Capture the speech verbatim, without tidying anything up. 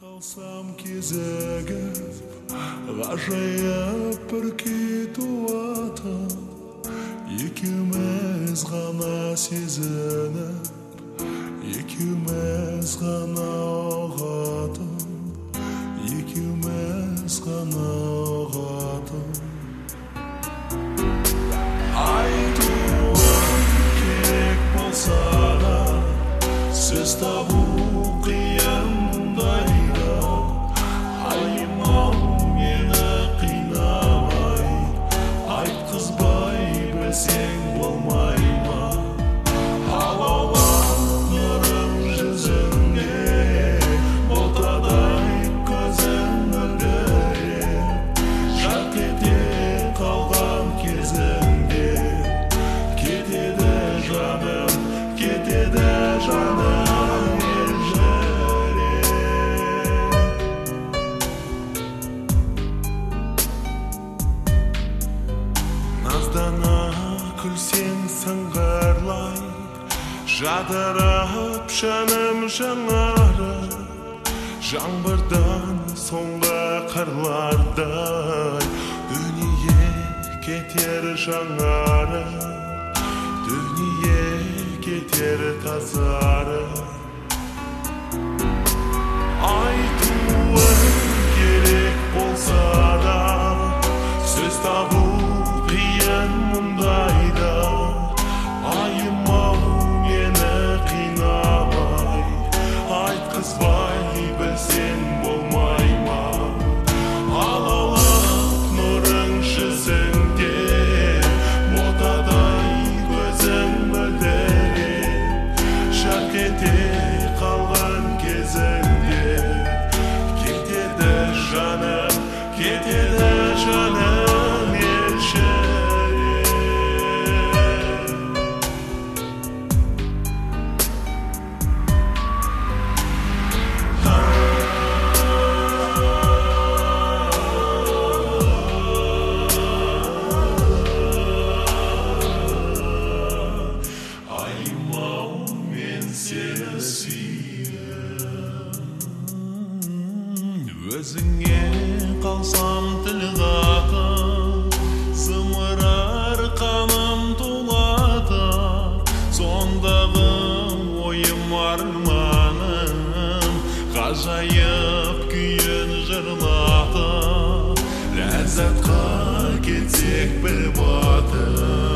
Қалсам кезігіп, ғажайып бір күй туатын, екеуміз ғана сезініп, екеуміз ғана ұғатын, екеуміз ғана ұғатын. Айтуым керек болса да, сөз табу қиын мұндайда. Айымау мені қинамай, айтқызбай білсең болмай ма? Алаулап нұрым жүзіңе, ботадай көзің мөлдіреп, жарқ ете қалған кезіңде кетеді жаным, кетеді жаным. Наздана күлсең сыңғырлай, жадырап жаным жаңарып, жаңбырдан соңғы қырлардай дүние кетер жаңарып, дүние кетер тазарып. Айтуым керек болса да, сөз табу қиын мұндайда. Айымау мені қинамай, айтқызбай білсең болмай ма? Алаулап нұрың жүзіңде, ботадай көзің мөлдіреп, жарқ ете қалған кезіңде кетеді жаным, кетеді жаным. Өзіңе қалсам тіл қатып, зымырар қаным тулатып, сондағы ойым арманым, ғажайып күйін жырлатып, ләззатқа кетсек бір батып.